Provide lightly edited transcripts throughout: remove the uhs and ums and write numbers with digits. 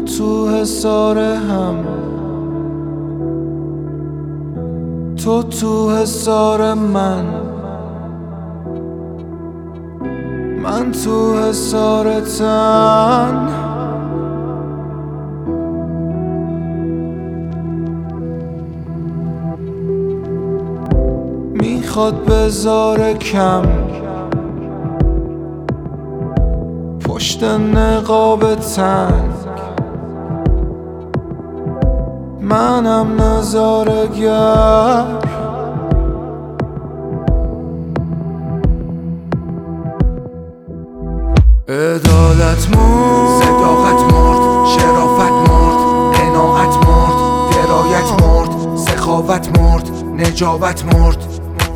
تو حصار هم، تو حصار من تو حصار تن. میخواد بذاره کم پشت نقاب تنگ، منم نظاره‌گر. عدالت مرد، صداقت مرد، شرافت مرد، قناعت مرد، درایت مرد، سخاوت مرد، نجابت مرد،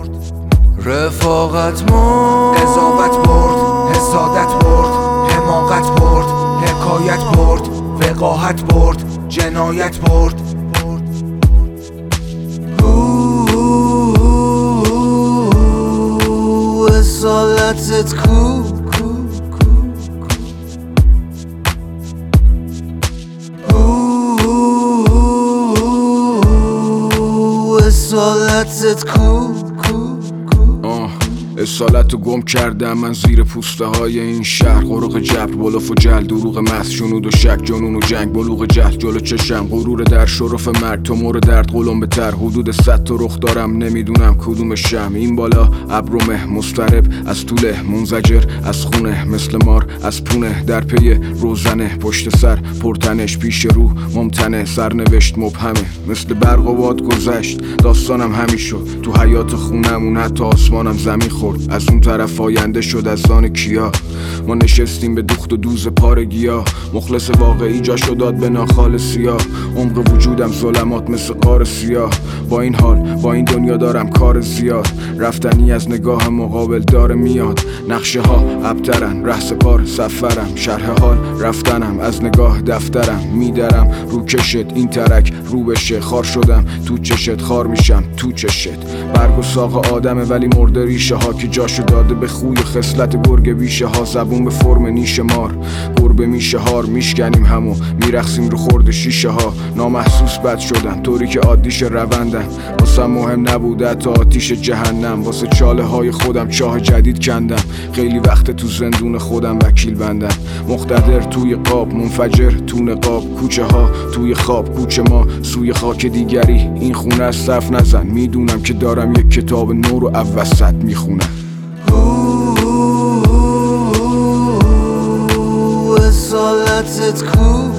رفاقت مرد، قضاوت برد، حسادت برد، حماقت برد، حکایت برد، وقاحت برد، جنایت برد. اصالتت کو، اصالتت کو. اصالت رو گم کردم من زیر پوسته های این شهر. غرق جبر، بلوف و جل، دروغ محض، جنود و شک، جنون و جنگ، بلوغ جهل جلو چشم، غرور در شرف مرگ، تو مور درد قلم بتر، حدود 100 تا رخ دارم نمیدونم کدوم شم. این بالا ابرومه مضطرب از طوله، منزجر از خونه، مثل مار از پونه، در پی روزنه، پشت سر پرتنش، پیش رو ممتنه، سرنوشت مبهمه، مثل برق و باد گذشت داستانم همین شد. تو حیات خونمون حتی آسمانم زمین خورد، از اون طرف آینده شد از آن کیا. ما نشستیم به دوخت و دوز پارگیا، مخلص واقعی جاشو داد به ناخال سیاه. عمق وجودم ظلمات مثل غار سیاه، با این حال با این دنیا دارم کار زیاد. رفتنی از نگاه مقابل داره میاد، نقشه ها ابترن، ره پار سفرم، شرح حال رفتنم، از نگاه دفترم میدرم رو کشت. این ترک رو بشه، خار شدم تو چشت، خار میشم تو چشت. برگ و ساق آدمه ولی مرده ریشه ها، که جاشو داده به خوی خصلت گرگ بیشه ها. زبون به فرم نیش مار، گربه میشه هار، میشکنیم همو میرخسیم رو خورد شیشه ها. نامحسوس بد شدن طوری که عادیش روندن، واسه مهم نبوده تا آتیش جهنم. واسه چاله های خودم چاه جدید کندم، خیلی وقت تو زندون خودم وکیل بندم. مقتدر توی قاب، منفجر تو نقاب، کوچه ها توی خواب، کوچه ما سوی خاک دیگری. این خونه از صف نزن، میدونم که دارم یک کتاب نو رو اوسط میخونم. اصالتت کو،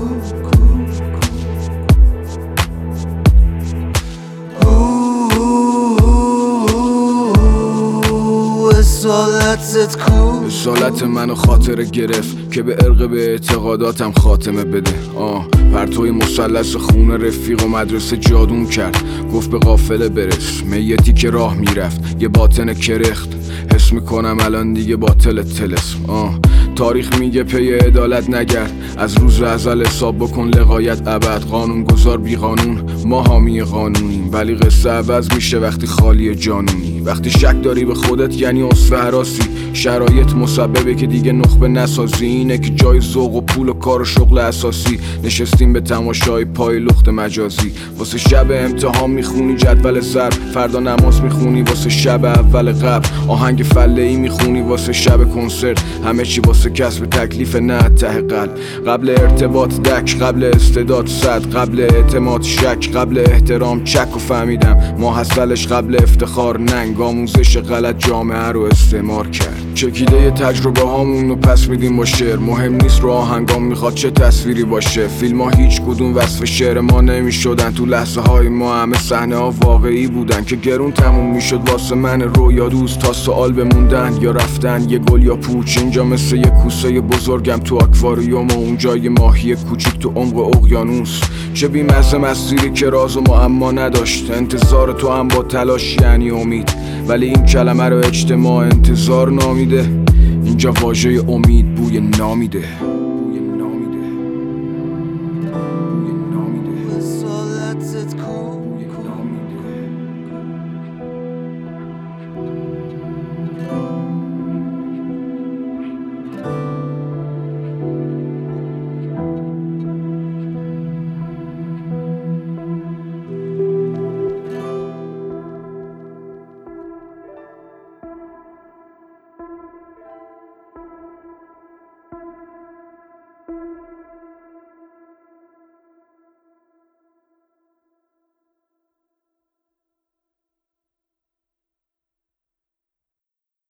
اصالتت کو. اصالت منو خاطره گرفت که به عرق به اعتقاداتم خاتمه بده. پرتوی مثلث خون رفیق و مدرسه جادون کرد، گفت به قافله برس، میتی که راه میرفت یه باطن کرخت. حس میکنم الان دیگه باطل تلسم. تاریخ میگه پی عدالت نگرد، از روز ازل حساب بکن لغایت ابد. قانون گذار بی قانون، ما حامی قانونیم، ولی قصه عوض میشه وقتی خالی جانونی. وقتی شک داری به خودت یعنی اصفه هراسی، شرایط مسببه که دیگه نخبه نسازی. اینه که جای ذوق و پول و کار و شغل اساسی، نشستیم به تماشای پای لخت مجازی. واسه شب امتحان میخونی جدول ضرب، فردا نماز میخونی واسه شب اول قبل. آهنگ فله‌ای میخونی واسه شب کنسرت، همه چی واسه کسب تکلیف نه ته قلب. قبل ارتباط دک، قبل استعداد صد، قبل اعتماد شک، قبل احترام چک. و فهمیدم ما حاصلش قبل افتخار ننگ، آموزش غلط جامعه رو استعمار کرد. چکیده تجربه هامون رو پس میدیم با شعر، مهم نیست رو آهنگام میخواد چه تصویری باشه. فیلم ها هیچ کدوم وصف شعر ما نمیشدن، تو لحظه های ما همه صحنه ها واقعی بودن که گرون تموم میشد واسه من رویا دوست. تا سوال بموندن یا رفتن، یه گل یا پوچ، اینجا مثل یه کوسه بزرگم تو آکواریوم و اونجا یه ماهی کوچیک تو عمق اقیانوس. چه بی‌مزه مسیری که راز و معما نداشت، انتظار تو هم با تلاش یعنی امید، ولی این کلمه رو اجتماع انتظار نامیده. اینجا واژه امید بوی نامیده.